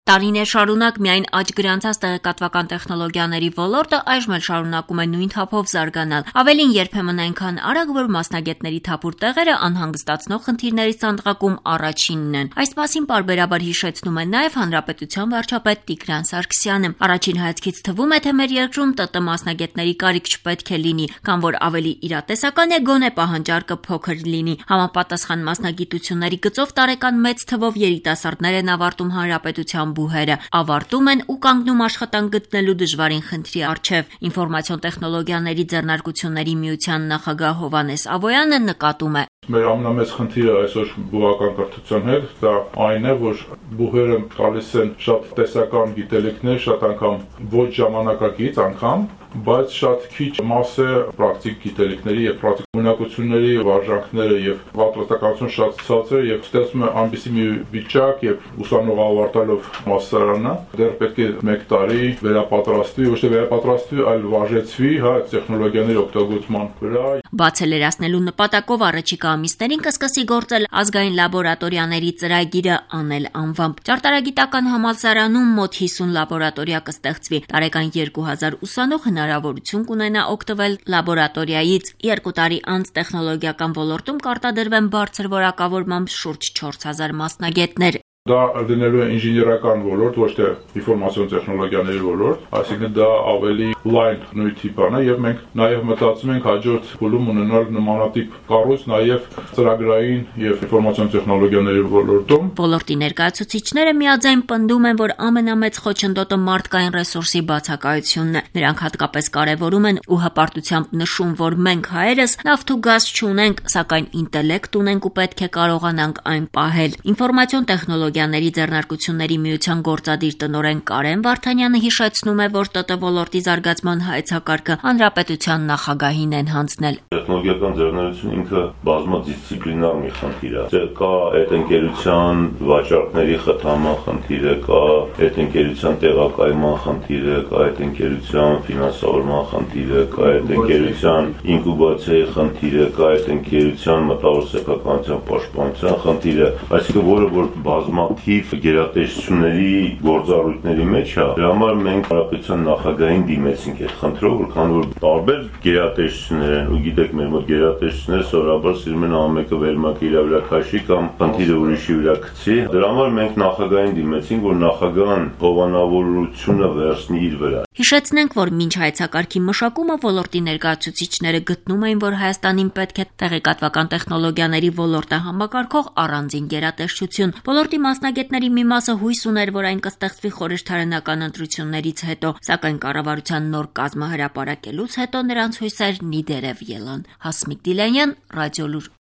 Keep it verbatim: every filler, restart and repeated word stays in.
Տարիներ շարունակ միայն աճ գրանցած տեղեկատվական տեխնոլոգիաների ոլորտը այժմ էլ շարունակում է նույն թափով զարգանալ։ Ավելին երբեմն այնքան արագ, որ մասնագետների թափուր տեղերը անհանգստացնող խնդիրների ցանկակում առաջինն են։ Այս մասին պարբերաբար հիշեցնում է նաև Հանրապետության վարչապետ Տիգրան Սարգսյանը։ Առաջին հայացքից թվում է, թե մեր երկրում ՏՏ մասնագետների կարիք չպետք է լինի, կամ որ ավելի իրատեսական է գոնե պահանջարկը փոքր լինի։ Համապատասխան մասնագիտությունների գծով տարեկան մեծ թվով երիտասարդներ են ավարտում հանրապետության բուհերը, ավարտում են ու կանգնում աշխատանք գտնելու դժվարին խնդրի առջև։ Ինֆորմացիոն տեխնոլոգիաների ձեռնարկությունների միության նախագահ Հովհաննես Ավոյանը նկատում է. Մեր ամենամեծ խնդիրը այսօր բուհական կրթության հետ դա այն է, որ բուհերը տալիս են շատ տեսական գիտելիքներ, շատ անգամ ոչ ժամանակակից անգամ, բայց շատ քիչ մաս է պրակտիկ գիտելիքների եւ պրակտիկ ունակությունների վարժանքները եւ պատրաստականություն շատ ցածր եւ ստեղծում է այնպիսի մի վիճակ եւ ուսանող ավարտելով մասսարանը դեռ պետք է մեկ տարի վերապատրաստվի, ոչ թե վերապատրաստվի, այլ վարժեցվի, հա, տեխնոլոգիաների օգտագործման վրա։ Բաց է լրացնելու նպատակով առաջիկա ամիսներին կսկսի գործել ազգային լաբորատորիաների ծրագիրը անել անվամբ։ Ճարտարագիտական համալսարանում մոտ հիսուն լաբորատորիա կստեղծվի։ Տարեկան երկու հազար ուսանող հնարավորություն կունենա օգտվել լաբորատորիայից։ Երկու տարի անց տեխնոլոգիական ոլորտում կարտադրվեն բարձր որակավորմամբ շուրջ չորս հազար մասնագետներ։ Դա դնելու է ինժեներական ոլորտ, ոչ թե ինֆորմացիոն տեխնոլոգիաների ոլորտ, այսինքն դա ավելի լայն նյութի բան է եւ մենք նաեւ մտածում ենք հաջորդ փուլում ունենալ նմանատիպ կառույց նաեւ ծրագրային եւ ինֆորմացիոն տեխնոլոգիաների ոլորտում։ Ոլորտի ներկայացուցիչները միաձայն պնդում են, որ ամենամեծ խոչընդոտը մարդկային ռեսուրսի բացակայությունն է։ Նրանք հատկապես կարևորում են ու հպարտությամբ նշում, որ մենք հայերս նավթ ու գազ չունենք, սակայն ինտելեկտ ունենք ու պետք է կարողանանք այն պահել։ Ինֆորմացիոն տեխնոլոգիաների ձեռնարկությունների միության գործադիր տնօրեն Կարեն Վարդանյանը հիշեցնում է, որ ՏՏ ոլորտի զարգացման հայեցակարգը հանրապետության նախագահին են հանձնել։ Տեխնոլոգիական ձեռնարկությունը ինքը բազմադիսցիպլինար մի խնդիր է։ Կա այդ ընկերության վաճառքների խթանման խնդիրը, կա այդ ընկերության տեղակայման խնդիրը, կա այդ ընկերության ֆինանսավորման խնդիրը, կա այդ ընկերության ինկուբացիայի խնդիրը, կա այդ ընկերության մտավոր սեփականության պաշտպանության խնդիրը, այսինքն որը որ բազմաթիվ գերատեսչությունների գործառույթների մեջ է։ Դրա համար մենք հանրապետության նախագահին դիմեցինք այդ խնդրով, որքան որ տարբեր գերատեսչություններ են, ու գիտեք մեր մոտ գերատեսչությունները սովորաբար սիրում են ամենը վերմակը իր վրա քաշի կամ խնդիրը ուրիշի վրա գցի։ Դրա համար մենք նախագահին դիմեցինք, որ նախագահան հովանավորությունը վերցնի իր վրա։ Հիշեցնենք, որ մինչ հայեցակարգի մշակումը ոլորտի ներկայացուցիչները գտնում էին, որ Հայաստանին պետք է տեղեկատվական տեխնոլոգիաների ոլորտը համակարգող առանձին գերատեսչություն։ Ոլորտի մասնագետների մի մասը հույս ուներ, որ այն կստեղծվի խորհրդարանական ընտրություններից հետո, սակայն կառավարության նոր կազմը հրապարակելուց հետո նրանց հույսերն ի դերև ելան։ Հասմիկ Դիլանյան, Ռադիոլուր։